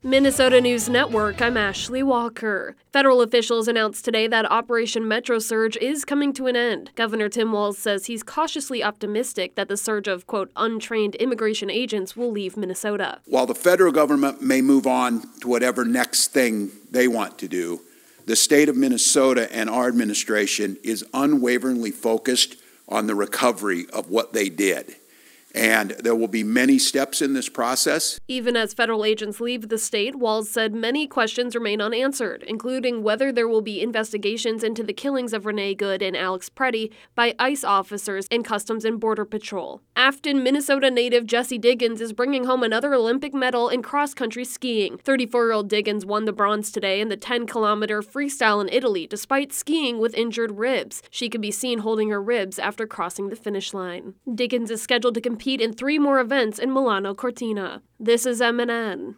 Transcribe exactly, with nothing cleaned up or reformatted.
Minnesota News Network, I'm Ashley Walker. Federal officials announced today that Operation Metro Surge is coming to an end. Governor Tim Walz says he's cautiously optimistic that the surge of, quote, untrained immigration agents will leave Minnesota. While the federal government may move on to whatever next thing they want to do, the state of Minnesota and our administration is unwaveringly focused on the recovery of what they did. And there will be many steps in this process. Even as federal agents leave the state, Walz said many questions remain unanswered, including whether there will be investigations into the killings of Renee Good and Alex Preddy by ICE officers and Customs and Border Patrol. Afton, Minnesota native Jessie Diggins is bringing home another Olympic medal in cross-country skiing. thirty-four-year-old Diggins won the bronze today in the ten-kilometer freestyle in Italy, despite skiing with injured ribs. She could be seen holding her ribs after crossing the finish line. Diggins is scheduled to compete compete in three more events in Milano Cortina. This is M N N.